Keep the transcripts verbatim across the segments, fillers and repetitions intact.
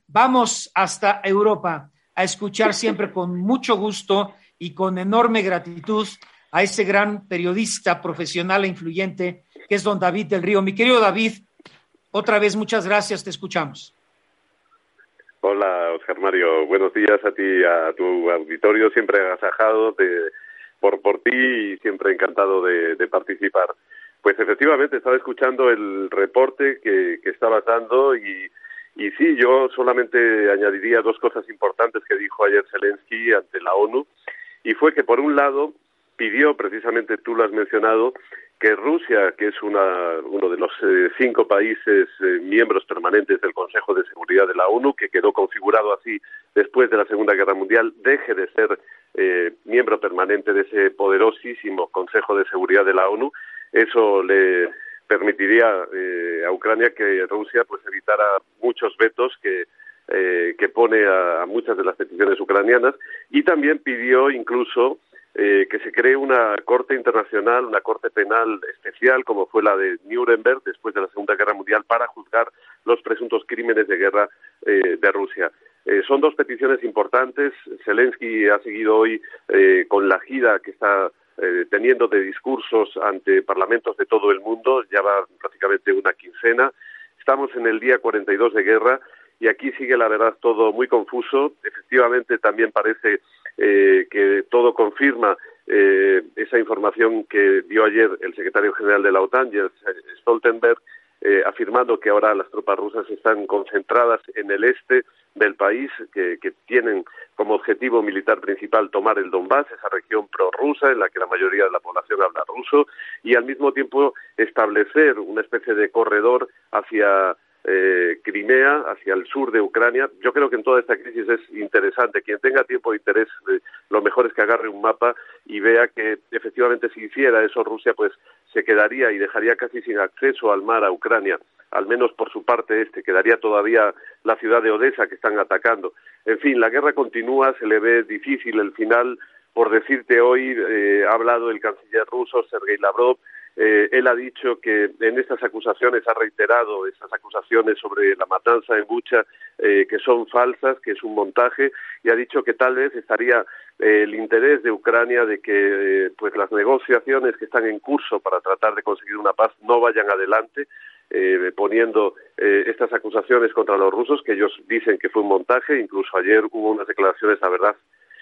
vamos hasta Europa a escuchar siempre con mucho gusto y con enorme gratitud a ese gran periodista profesional e influyente que es don David del Río. Mi querido David, otra vez muchas gracias, te escuchamos. Hola, Oscar Mario, buenos días a ti, a tu auditorio, siempre agasajado de, por, por ti y siempre encantado de, de participar. Pues efectivamente, estaba escuchando el reporte que, que estabas dando y, y sí, yo solamente añadiría dos cosas importantes que dijo ayer Zelensky ante la ONU, y fue que por un lado pidió, precisamente tú lo has mencionado, que Rusia, que es una, uno de los eh, cinco países eh, miembros permanentes del Consejo de Seguridad de la ONU, que quedó configurado así después de la Segunda Guerra Mundial, deje de ser eh, miembro permanente de ese poderosísimo Consejo de Seguridad de la ONU. Eso le permitiría eh, a Ucrania que Rusia pues evitara muchos vetos que eh, que pone a, a muchas de las peticiones ucranianas, y también pidió incluso Eh, que se cree una corte internacional, una corte penal especial, como fue la de Nuremberg después de la Segunda Guerra Mundial, para juzgar los presuntos crímenes de guerra eh, de Rusia. Eh, son dos peticiones importantes. Zelensky ha seguido hoy eh, con la gira que está eh, teniendo de discursos ante parlamentos de todo el mundo, ya va prácticamente una quincena. Estamos en el día cuarenta y dos de guerra y aquí sigue, la verdad, todo muy confuso. Efectivamente, también parece Eh, que todo confirma eh, esa información que dio ayer el secretario general de la OTAN, Jens Stoltenberg, eh, afirmando que ahora las tropas rusas están concentradas en el este del país, que, que tienen como objetivo militar principal tomar el Donbass, esa región prorrusa en la que la mayoría de la población habla ruso, y al mismo tiempo establecer una especie de corredor hacia Eh, Crimea, hacia el sur de Ucrania. Yo creo que en toda esta crisis es interesante. Quien tenga tiempo e interés, eh, lo mejor es que agarre un mapa y vea que efectivamente si hiciera eso Rusia pues se quedaría y dejaría casi sin acceso al mar a Ucrania, al menos por su parte este, quedaría todavía la ciudad de Odessa que están atacando. En fin, la guerra continúa, se le ve difícil el final. Por decirte, hoy eh, ha hablado el canciller ruso, Sergei Lavrov. Eh, él ha dicho que en estas acusaciones, ha reiterado esas acusaciones sobre la matanza en Bucha, eh, que son falsas, que es un montaje, y ha dicho que tal vez estaría eh, el interés de Ucrania de que eh, pues las negociaciones que están en curso para tratar de conseguir una paz no vayan adelante, eh, poniendo eh, estas acusaciones contra los rusos, que ellos dicen que fue un montaje. Incluso ayer hubo unas declaraciones, la verdad,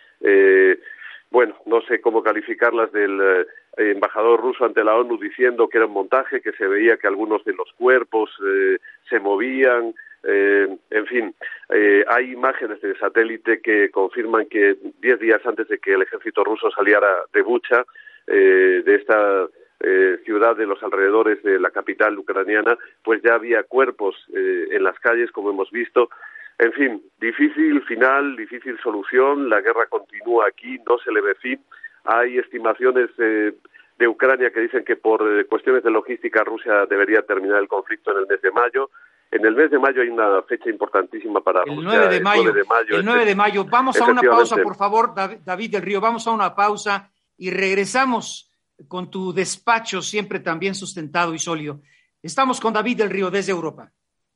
eh, bueno, no sé cómo calificarlas, del eh, embajador ruso ante la ONU diciendo que era un montaje, que se veía que algunos de los cuerpos eh, se movían, eh, en fin, eh, hay imágenes de satélite que confirman que diez días antes de que el ejército ruso saliera de Bucha, eh, de esta eh, ciudad de los alrededores de la capital ucraniana, pues ya había cuerpos eh, en las calles, como hemos visto. En fin, difícil final, difícil solución, la guerra continúa aquí, no se le ve fin. Hay estimaciones eh, de Ucrania que dicen que por eh, cuestiones de logística Rusia debería terminar el conflicto en el mes de mayo. En el mes de mayo hay una fecha importantísima para el Rusia. nueve de mayo, el nueve de mayo. El nueve de mayo. Vamos a una pausa, por favor, David del Río, vamos a una pausa y regresamos con tu despacho siempre también sustentado y sólido. Estamos con David del Río desde Europa.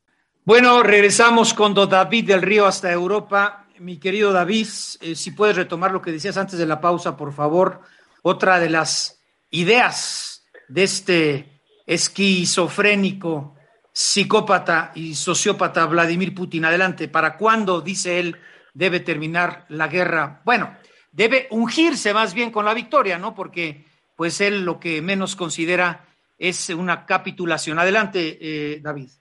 Bueno, regresamos con don David del Río hasta Europa. Mi querido David, eh, si puedes retomar lo que decías antes de la pausa, por favor. Otra de las ideas de este esquizofrénico, psicópata y sociópata Vladimir Putin. Adelante, ¿para cuándo, dice él, debe terminar la guerra? Bueno, debe ungirse más bien con la victoria, ¿no? Porque pues él lo que menos considera es una capitulación. Adelante, eh, David.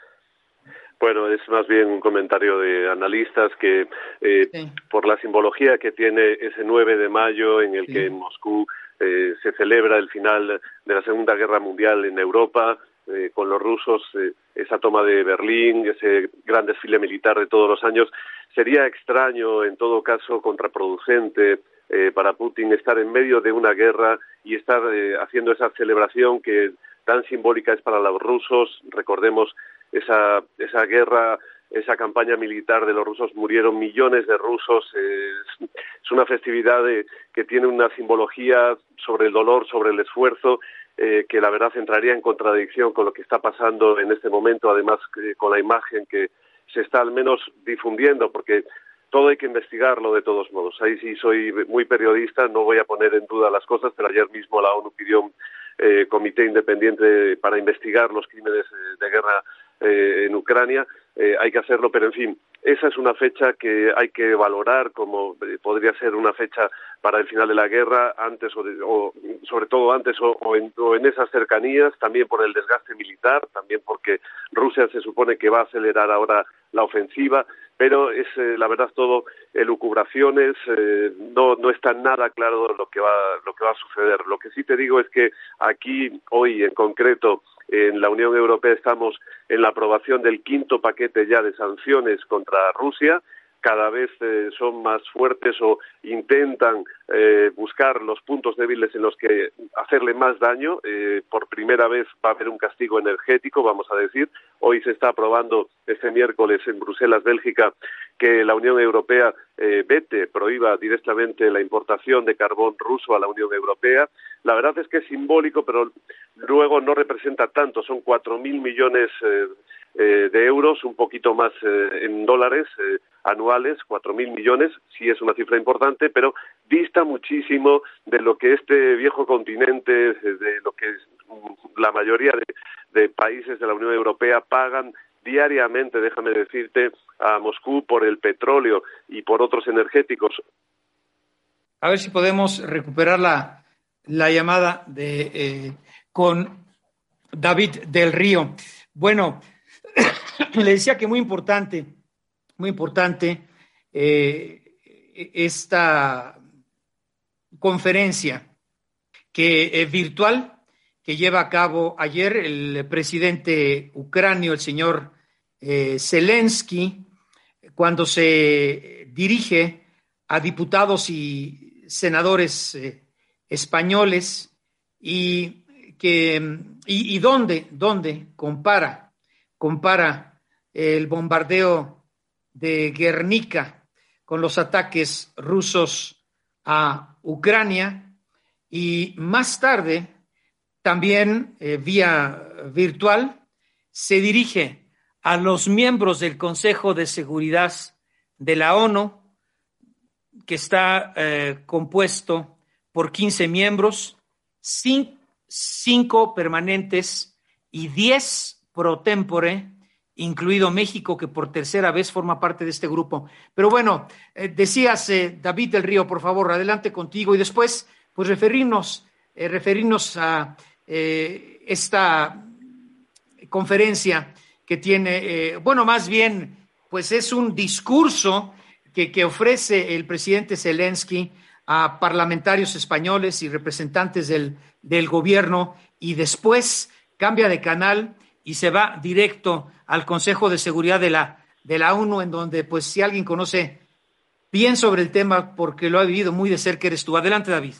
Bueno, es más bien un comentario de analistas que eh, sí. por la simbología que tiene ese nueve de mayo en el sí. que en Moscú eh, se celebra el final de la Segunda Guerra Mundial en Europa, eh, con los rusos, eh, esa toma de Berlín, ese gran desfile militar de todos los años, sería extraño, en todo caso contraproducente eh, para Putin estar en medio de una guerra y estar eh, haciendo esa celebración que tan simbólica es para los rusos. Recordemos esa esa guerra, esa campaña militar de los rusos, murieron millones de rusos, eh, es, es una festividad de, que tiene una simbología sobre el dolor, sobre el esfuerzo, eh, que la verdad entraría en contradicción con lo que está pasando en este momento, además eh, con la imagen que, se está al menos difundiendo, porque todo hay que investigarlo de todos modos. Ahí sí soy muy periodista, no voy a poner en duda las cosas, pero ayer mismo la ONU pidió un eh, comité independiente para investigar los crímenes de guerra eh, en Ucrania. Eh, hay que hacerlo, pero en fin, esa es una fecha que hay que valorar como eh, podría ser una fecha para el final de la guerra, antes o, de, o sobre todo antes o, o, en, o en esas cercanías, también por el desgaste militar, también porque Rusia se supone que va a acelerar ahora la ofensiva, pero es eh, la verdad todo elucubraciones, eh, no no está nada claro lo que va lo que va a suceder. Lo que sí te digo es que aquí hoy en concreto en la Unión Europea estamos en la aprobación del quinto paquete ya de sanciones contra Rusia. Cada vez eh, son más fuertes o intentan eh, buscar los puntos débiles en los que hacerle más daño. Eh, por primera vez va a haber un castigo energético, vamos a decir. Hoy se está aprobando este miércoles en Bruselas, Bélgica, que la Unión Europea eh, vete, prohíba directamente la importación de carbón ruso a la Unión Europea. La verdad es que es simbólico, pero luego no representa tanto. Son cuatro mil millones eh, eh, de euros, un poquito más eh, en dólares eh, anuales, cuatro mil millones, sí es una cifra importante, pero dista muchísimo de lo que este viejo continente, de lo que la mayoría de, de países de la Unión Europea pagan diariamente, déjame decirte, a Moscú por el petróleo y por otros energéticos. A ver si podemos recuperar la, la llamada de eh, con David del Río. Bueno, le decía que muy importante, muy importante eh, esta conferencia que eh, virtual que lleva a cabo ayer el presidente ucranio, el señor eh, Zelensky, cuando se dirige a diputados y senadores eh, españoles y que y, y dónde, dónde compara, compara el bombardeo de Guernica con los ataques rusos a Ucrania, y más tarde también eh, vía virtual se dirige a los miembros del Consejo de Seguridad de la ONU, que está eh, compuesto por quince miembros, cinco permanentes y diez pro tempore, incluido México, que por tercera vez forma parte de este grupo. Pero bueno, eh, decías, eh, David del Río, por favor, adelante contigo, y después, pues, referirnos, eh, referirnos a eh, esta conferencia que tiene, eh, bueno, más bien, pues es un discurso que, que ofrece el presidente Zelensky a parlamentarios españoles y representantes del, del gobierno, y después cambia de canal y se va directo al Consejo de Seguridad de la, de la ONU, en donde, pues, si alguien conoce bien sobre el tema, porque lo ha vivido muy de cerca, eres tú. Adelante, David.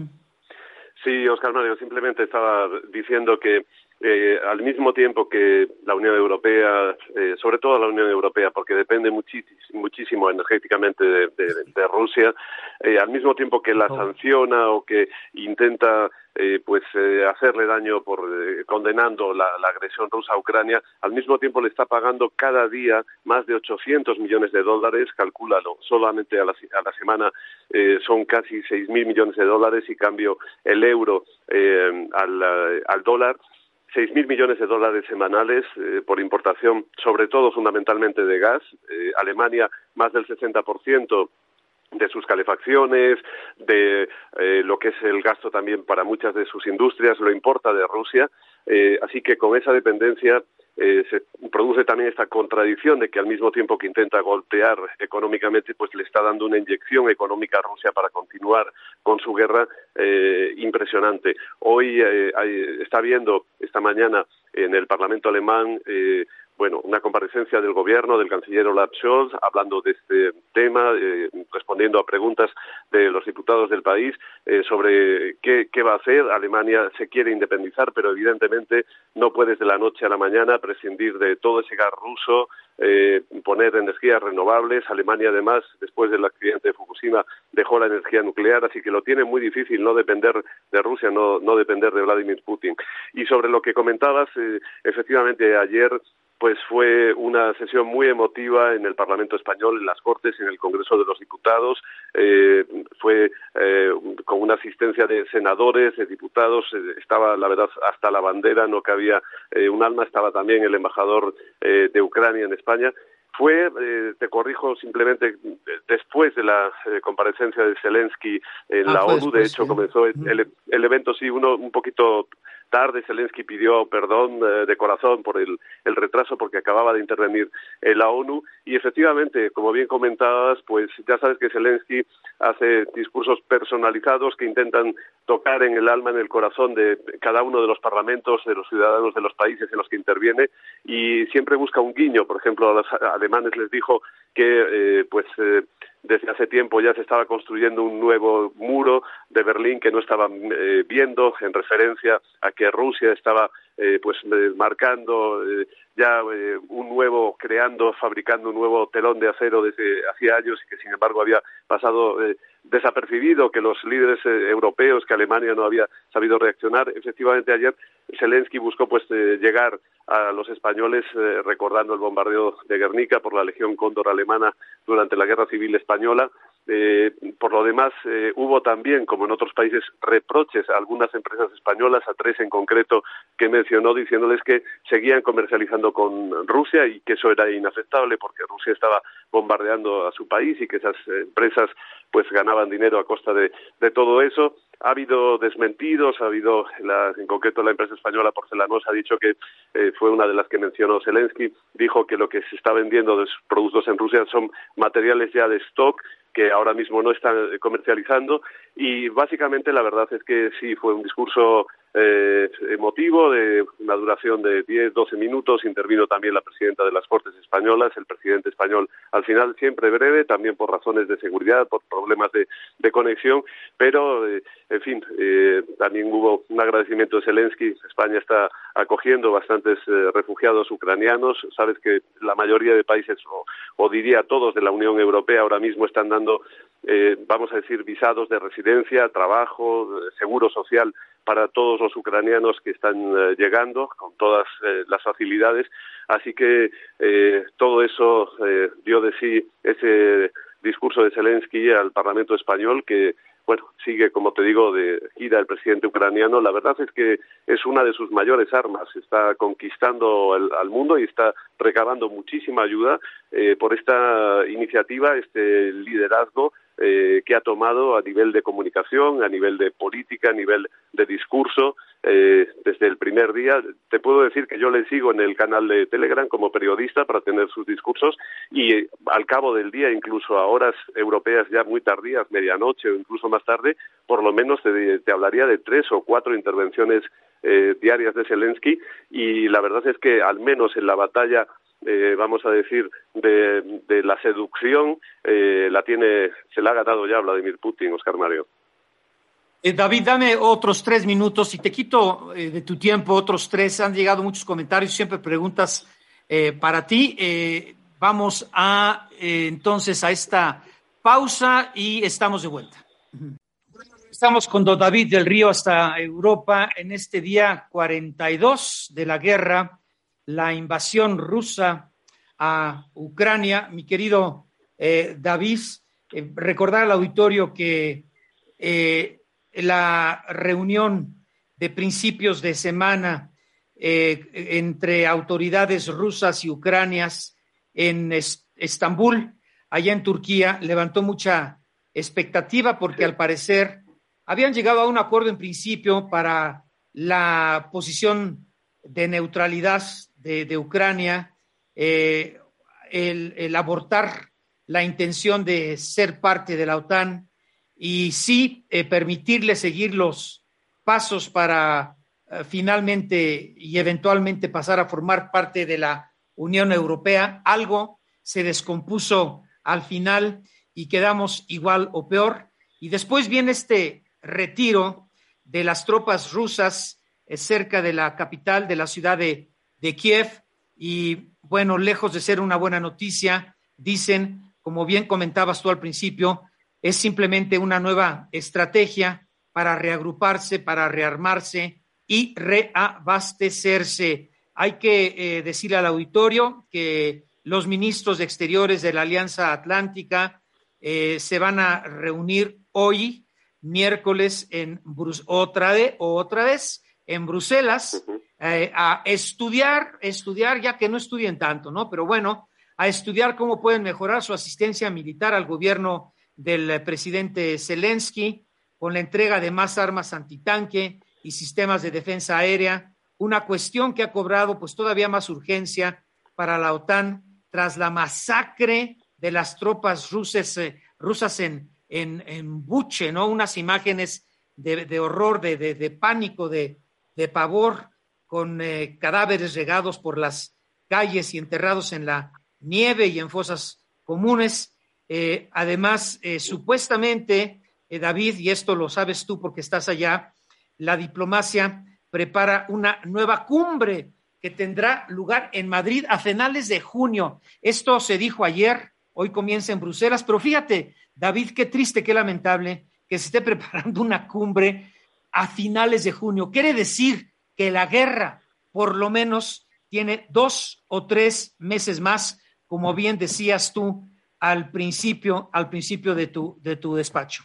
Sí, Óscar Mario, simplemente estaba diciendo que eh, al mismo tiempo que la Unión Europea, eh, sobre todo la Unión Europea, porque depende muchísimo, muchísimo energéticamente de, de, de Rusia, eh, al mismo tiempo que la sanciona o que intenta eh, pues eh, hacerle daño por eh, condenando la, la agresión rusa a Ucrania, al mismo tiempo le está pagando cada día más de ochocientos millones de dólares, calcúlalo, solamente a la, a la semana eh, son casi seis mil millones de dólares, y cambio el euro eh, al, al dólar, seis mil millones de dólares semanales eh, por importación, sobre todo fundamentalmente de gas. Eh, Alemania, más del sesenta por ciento de sus calefacciones, de eh, lo que es el gasto también para muchas de sus industrias, lo importa de Rusia. Eh, así que con esa dependencia eh, se produce también esta contradicción de que al mismo tiempo que intenta golpear económicamente, pues le está dando una inyección económica a Rusia para continuar con su guerra eh, impresionante. Hoy eh, hay, está viendo esta mañana en el Parlamento alemán eh, bueno, una comparecencia del gobierno, del canciller Olaf Scholz, hablando de este tema, eh, respondiendo a preguntas de los diputados del país eh, sobre qué, qué va a hacer. Alemania se quiere independizar, pero evidentemente no puedes de la noche a la mañana prescindir de todo ese gas ruso, eh, poner energías renovables. Alemania, además, después del accidente de Fukushima, dejó la energía nuclear, así que lo tiene muy difícil no depender de Rusia, no, no depender de Vladimir Putin. Y sobre lo que comentabas, eh, efectivamente, ayer pues fue una sesión muy emotiva en el Parlamento español, en las Cortes, en el Congreso de los Diputados. Eh, fue eh, con una asistencia de senadores, de diputados, eh, estaba, la verdad, hasta la bandera, no cabía eh, un alma, estaba también el embajador eh, de Ucrania en España. Fue, eh, te corrijo simplemente, después de la eh, comparecencia de Zelensky en ah, la ONU, después, de hecho sí. comenzó el, el, el evento, sí, uno un poquito tarde. Zelensky pidió perdón eh, de corazón por el, el retraso, porque acababa de intervenir en la ONU, y efectivamente, como bien comentabas, pues ya sabes que Zelensky hace discursos personalizados que intentan tocar en el alma, en el corazón de cada uno de los parlamentos, de los ciudadanos de los países en los que interviene, y siempre busca un guiño. Por ejemplo, a los alemanes les dijo que eh, pues eh, desde hace tiempo ya se estaba construyendo un nuevo muro de Berlín que no estaban eh, viendo, en referencia a que Rusia estaba eh, pues eh, marcando eh, ya eh, un nuevo, creando, fabricando un nuevo telón de acero desde hacía años, y que sin embargo había pasado eh, desapercibido, que los líderes eh, europeos, que Alemania no había sabido reaccionar. Efectivamente, ayer Zelensky buscó pues eh, llegar a los españoles eh, recordando el bombardeo de Guernica por la Legión Cóndor alemana durante la Guerra Civil Española. Eh, por lo demás, eh, hubo también, como en otros países, reproches a algunas empresas españolas, a tres en concreto que mencionó, diciéndoles que seguían comercializando con Rusia y que eso era inaceptable porque Rusia estaba bombardeando a su país y que esas empresas pues ganaban dinero a costa de, de todo eso. Ha habido desmentidos, ha habido, la, en concreto la empresa española Porcelanos ha dicho que eh, fue una de las que mencionó Zelensky, dijo que lo que se está vendiendo de sus productos en Rusia son materiales ya de stock, que ahora mismo no están comercializando, y básicamente la verdad es que sí fue un discurso eh, emotivo, de una duración de diez, doce minutos. Intervino también la presidenta de las Cortes españolas, el presidente español al final, siempre breve, también por razones de seguridad, por problemas de, de conexión, pero eh, en fin, eh, también hubo un agradecimiento de Zelensky. España está acogiendo bastantes eh, refugiados ucranianos. Sabes que la mayoría de países, o, o diría todos de la Unión Europea, ahora mismo están dando, eh, vamos a decir, visados de residencia, trabajo, seguro social para todos los ucranianos que están eh, llegando, con todas eh, las facilidades. Así que eh, todo eso eh, dio de sí ese discurso de Zelensky al Parlamento español, que bueno, sigue, como te digo, de gira el presidente ucraniano. La verdad es que es una de sus mayores armas. Está conquistando el, al mundo y está recabando muchísima ayuda eh, por esta iniciativa, este liderazgo eh, que ha tomado a nivel de comunicación, a nivel de política, a nivel de discurso, eh, desde el primer día. Te puedo decir que yo le sigo en el canal de Telegram como periodista para tener sus discursos, y eh, al cabo del día, incluso a horas europeas ya muy tardías, medianoche o incluso más tarde, por lo menos te, te hablaría de tres o cuatro intervenciones eh, diarias de Zelensky, y la verdad es que al menos en la batalla, eh, vamos a decir, de, de la seducción, eh, la tiene, se la ha ganado ya Vladimir Putin, Oscar Mario. Eh, David, dame otros tres minutos y te quito eh, de tu tiempo otros tres. Han llegado muchos comentarios, siempre preguntas eh, para ti. Eh, vamos a eh, entonces a esta pausa y estamos de vuelta. Estamos con don David del Río hasta Europa en este día cuarenta y dos de la guerra, la invasión rusa a Ucrania. Mi querido eh, David, eh, recordar al auditorio que eh, la reunión de principios de semana eh, entre autoridades rusas y ucranias en Est- Estambul, allá en Turquía, levantó mucha expectativa porque al parecer habían llegado a un acuerdo en principio para la posición de neutralidad de, de Ucrania, eh, el, el abortar la intención de ser parte de la OTAN y sí eh, permitirle seguir los pasos para eh, finalmente y eventualmente pasar a formar parte de la Unión Europea. Algo se descompuso al final y quedamos igual o peor. Y después viene este retiro de las tropas rusas eh, cerca de la capital, de la ciudad de, de Kiev. Y bueno, lejos de ser una buena noticia, dicen, como bien comentabas tú al principio, es simplemente una nueva estrategia para reagruparse, para rearmarse y reabastecerse. hay que eh, decirle al auditorio que los ministros de Exteriores de la Alianza Atlántica eh, se van a reunir hoy, miércoles, en Brus otra, de, otra vez en Bruselas, eh, a estudiar, estudiar, ya que no estudien tanto, ¿no? Pero bueno, a estudiar cómo pueden mejorar su asistencia militar al gobierno del presidente Zelensky, con la entrega de más armas antitanque y sistemas de defensa aérea, una cuestión que ha cobrado pues todavía más urgencia para la OTAN tras la masacre de las tropas rusas, eh, rusas en, en, en Buche, ¿no? Unas imágenes de, de horror, de, de, de pánico, de, de pavor, con eh, cadáveres regados por las calles y enterrados en la nieve y en fosas comunes. Eh, además, eh, supuestamente, eh, David, y esto lo sabes tú porque estás allá, la diplomacia prepara una nueva cumbre que tendrá lugar en Madrid a finales de junio. Esto se dijo ayer, hoy comienza en Bruselas, pero fíjate, David, qué triste, qué lamentable que se esté preparando una cumbre a finales de junio. Quiere decir que la guerra, por lo menos, tiene dos o tres meses más, como bien decías tú al principio, al principio de tu, de tu despacho.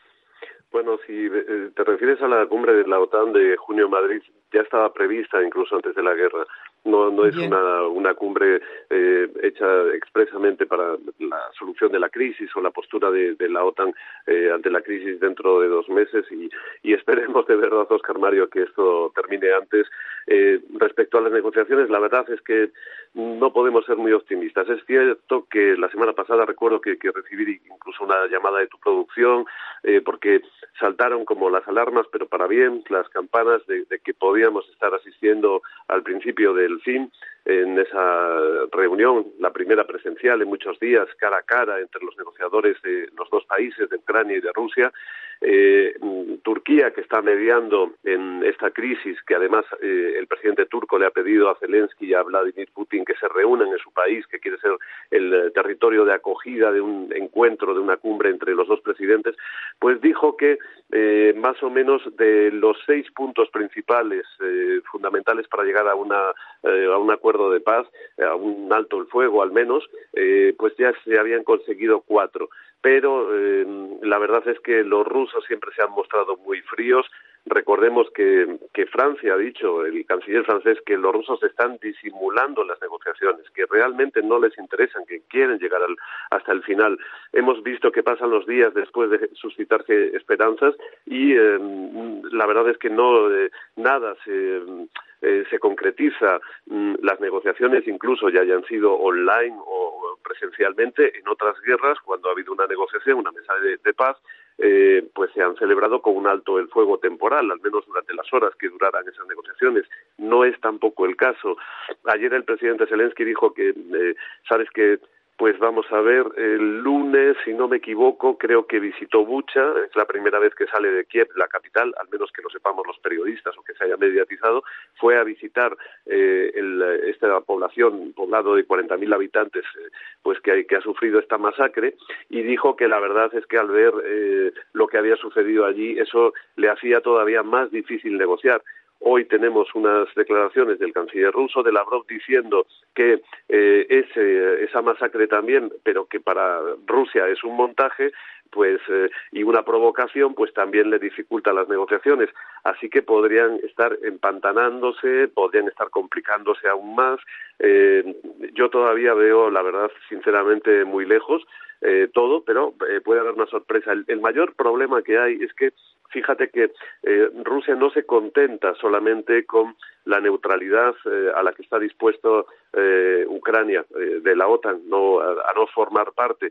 Bueno, si te refieres a la cumbre de la OTAN de junio en Madrid, ya estaba prevista incluso antes de la guerra. No, no es una, una cumbre eh, hecha expresamente para la solución de la crisis o la postura de, de la OTAN eh, ante la crisis dentro de dos meses y, y esperemos de verdad, Óscar Mario, que esto termine antes. Eh, respecto a las negociaciones, la verdad es que no podemos ser muy optimistas. Es cierto que la semana pasada recuerdo que, que recibí incluso una llamada de tu producción eh, porque saltaron como las alarmas, pero para bien, las campanas de, de que podíamos estar asistiendo al principio del fin en esa reunión, la primera presencial en muchos días, cara a cara entre los negociadores de los dos países, de Ucrania y de Rusia. Eh, Turquía, que está mediando en esta crisis, que además eh, el presidente turco le ha pedido a Zelensky y a Vladimir Putin que se reúnan en su país, que quiere ser el territorio de acogida de un encuentro, de una cumbre entre los dos presidentes, pues dijo que eh, más o menos de los seis puntos principales eh, fundamentales para llegar a, una, eh, a un acuerdo de paz, a un alto el fuego al menos, eh, pues ya se habían conseguido cuatro. Pero eh, la verdad es que los rusos siempre se han mostrado muy fríos. Recordemos que, que Francia ha dicho, el canciller francés, que los rusos están disimulando las negociaciones, que realmente no les interesan, que quieren llegar al, hasta el final. Hemos visto que pasan los días después de suscitarse esperanzas y eh, la verdad es que no eh, nada se... Eh, se concretiza. mm, las negociaciones incluso ya hayan sido online o presencialmente. En otras guerras, cuando ha habido una negociación, una mesa de, de paz, eh, pues se han celebrado con un alto el fuego temporal, al menos durante las horas que duraran esas negociaciones. No es tampoco el caso. Ayer el presidente Zelensky dijo que, eh, sabes que Pues vamos a ver, el lunes, si no me equivoco, creo que visitó Bucha, es la primera vez que sale de Kiev, la capital, al menos que lo sepamos los periodistas o que se haya mediatizado, fue a visitar eh, el, esta población, un poblado de cuarenta mil habitantes, eh, pues que, que ha sufrido esta masacre, y dijo que la verdad es que al ver eh, lo que había sucedido allí, eso le hacía todavía más difícil negociar. Hoy tenemos unas declaraciones del canciller ruso, de Lavrov, diciendo que eh, ese, esa masacre también, pero que para Rusia es un montaje, pues eh, y una provocación, pues también le dificulta las negociaciones. Así que podrían estar empantanándose, podrían estar complicándose aún más. Eh, yo todavía veo, la verdad, sinceramente, muy lejos eh, todo, pero eh, puede haber una sorpresa. El, el mayor problema que hay es que fíjate que eh, Rusia no se contenta solamente con la neutralidad eh, a la que está dispuesto eh, Ucrania eh, de la OTAN, no a, a no formar parte.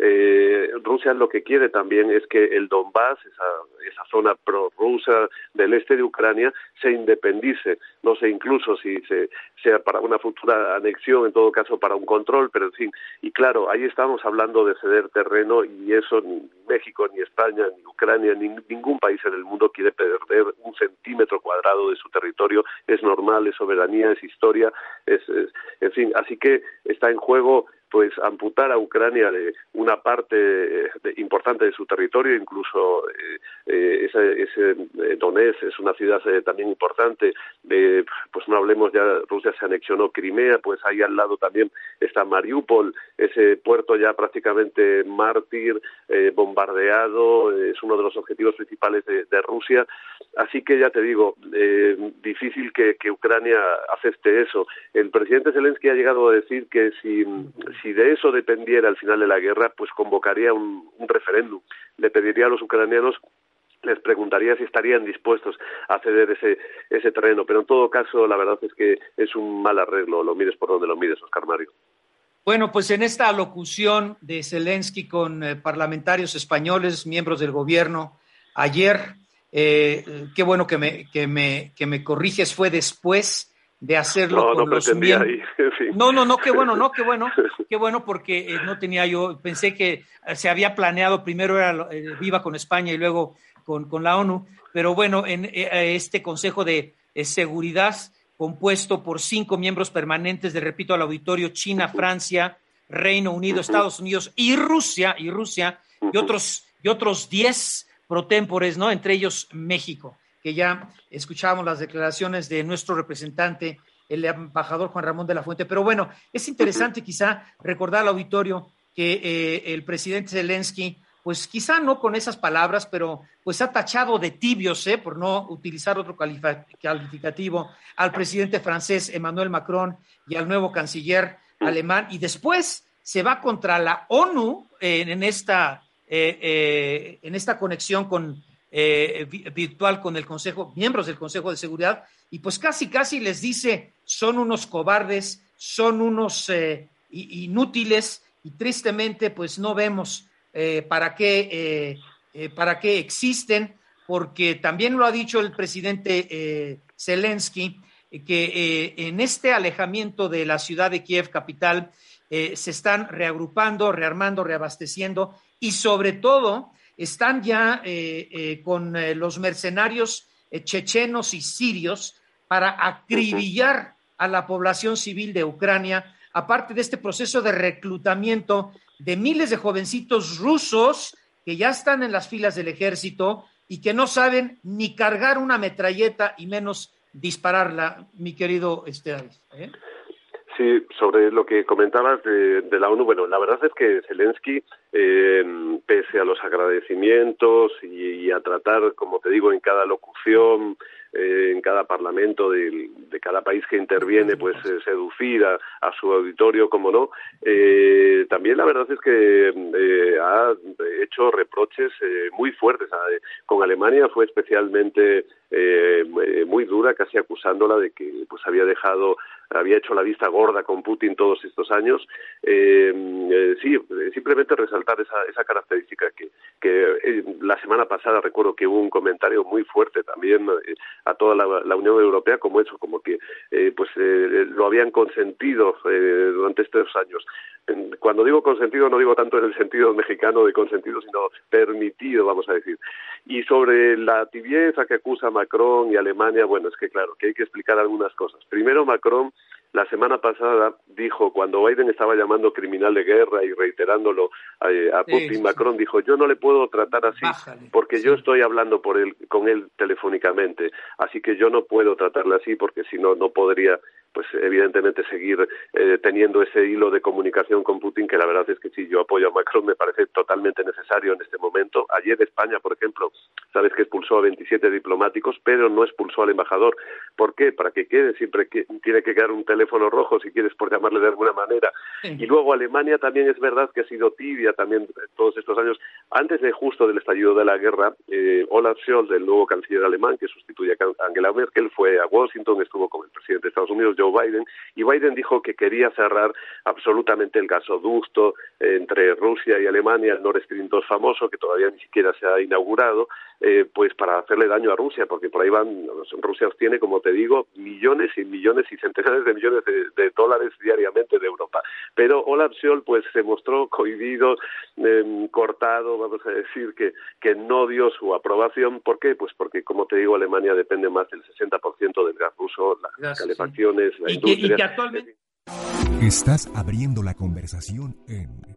Eh, Rusia lo que quiere también es que el Donbass, esa, esa zona prorrusa del este de Ucrania, se independice, no sé incluso si se, sea para una futura anexión, en todo caso para un control, pero en fin. Y claro, ahí estamos hablando de ceder terreno y eso ni México, ni España, ni Ucrania, ni ningún país en el mundo quiere perder un centímetro cuadrado de su territorio. Es normal, es soberanía, es historia, es, es en fin, así que está en juego pues amputar a Ucrania de una parte de, importante de su territorio, incluso eh, eh, ese, ese eh, Donetsk es una ciudad eh, también importante, eh, pues no hablemos ya, Rusia se anexionó Crimea, pues ahí al lado también está Mariupol, ese puerto ya prácticamente mártir, eh, bombardeado, eh, es uno de los objetivos principales de, de Rusia, así que ya te digo, eh, difícil que, que Ucrania acepte eso. El presidente Zelensky ha llegado a decir que si, si de eso dependiera al final de la guerra, pues convocaría un, un referéndum, le pediría a los ucranianos, les preguntaría si estarían dispuestos a ceder ese ese terreno, pero en todo caso la verdad es que es un mal arreglo, lo mires por donde lo mires, Oscar Mario. Bueno, pues en esta alocución de Zelensky con eh, parlamentarios españoles, miembros del gobierno, ayer, eh, qué bueno que me, que me, que me corriges, fue después de hacerlo no, con no los miembros. Ahí, en fin. No, no, no, qué bueno, no, qué bueno, qué bueno porque eh, no tenía yo, pensé que se había planeado, primero era eh, Viva con España y luego con, con la ONU, pero bueno, en eh, este Consejo de eh, Seguridad compuesto por cinco miembros permanentes, de repito al auditorio, China, Francia, Reino Unido, Estados Unidos y Rusia, y Rusia, y otros, y otros diez protémpores, ¿no? Entre ellos México, que ya escuchábamos las declaraciones de nuestro representante, el embajador Juan Ramón de la Fuente. Pero bueno, es interesante quizá recordar al auditorio que eh, el presidente Zelensky, pues quizá no con esas palabras, pero pues ha tachado de tibios, ¿eh? Por no utilizar otro calificativo, al presidente francés Emmanuel Macron y al nuevo canciller alemán, y después se va contra la ONU eh, en esta eh, eh, en esta conexión con eh, virtual con el Consejo, miembros del Consejo de Seguridad, y pues casi casi les dice, son unos cobardes, son unos eh, inútiles, y tristemente pues no vemos eh, para qué eh, eh, para qué existen, porque también lo ha dicho el presidente eh, Zelensky, eh, que eh, en este alejamiento de la ciudad de Kiev, capital, eh, se están reagrupando, rearmando, reabasteciendo, y sobre todo están ya eh, eh, con eh, los mercenarios eh, chechenos y sirios para acribillar a la población civil de Ucrania, aparte de este proceso de reclutamiento de miles de jovencitos rusos que ya están en las filas del ejército y que no saben ni cargar una metralleta y menos dispararla, mi querido Esteban, ¿eh? Sí, sobre lo que comentabas de, de la ONU, bueno, la verdad es que Zelensky, eh, pese a los agradecimientos y, y a tratar, como te digo, en cada locución, eh, en cada parlamento de, de cada país que interviene, pues eh, seducir a, a su auditorio, como no, eh, también la verdad es que eh, ha hecho reproches eh, muy fuertes. Con Alemania fue especialmente eh, muy dura, casi acusándola de que pues había dejado, había hecho la vista gorda con Putin todos estos años. Eh, eh, sí, simplemente resaltar esa, esa característica que, que eh, la semana pasada recuerdo que hubo un comentario muy fuerte también eh, a toda la, la Unión Europea, como eso, como que eh, pues eh, lo habían consentido eh, durante estos años. Cuando digo consentido no digo tanto en el sentido mexicano de consentido, sino permitido, vamos a decir. Y sobre la tibieza que acusa Macron y Alemania, bueno, es que claro, que hay que explicar algunas cosas. Primero, Macron la semana pasada dijo, cuando Biden estaba llamando criminal de guerra y reiterándolo a, a Putin, sí, Macron sí. dijo, yo no le puedo tratar así Bájale, porque sí. yo estoy hablando por él, con él telefónicamente, así que yo no puedo tratarle así porque si no, no podría, pues evidentemente seguir eh, teniendo ese hilo de comunicación con Putin, que la verdad es que sí, yo apoyo a Macron, me parece totalmente necesario en este momento. Ayer España, por ejemplo, sabes que expulsó a veintisiete diplomáticos, pero no expulsó al embajador. ¿Por qué? Para que quede, siempre que, tiene que quedar un teléfono rojo, si quieres, por llamarle de alguna manera. Sí. Y luego Alemania también es verdad que ha sido tibia también todos estos años. Antes de justo del estallido de la guerra, eh, Olaf Scholz, el nuevo canciller alemán, que sustituye a Angela Merkel, fue a Washington, estuvo con el presidente de Estados Unidos, Joe Biden, y Biden dijo que quería cerrar absolutamente el gasoducto eh, entre Rusia y Alemania, el Nord Stream dos famoso, que todavía ni siquiera se ha inaugurado, eh, pues para hacerle daño a Rusia, porque por ahí van, Rusia obtiene, como te digo, millones y millones y centenares de millones de, de dólares diariamente de Europa. Pero Olaf Scholz pues se mostró cohibido, eh, cortado, vamos a decir que, que no dio su aprobación. ¿Por qué? Pues porque, como te digo, Alemania depende más del sesenta por ciento del gas ruso, las Gracias, calefacciones, sí. la y industria. Que, y que actualmente, Estás abriendo la conversación en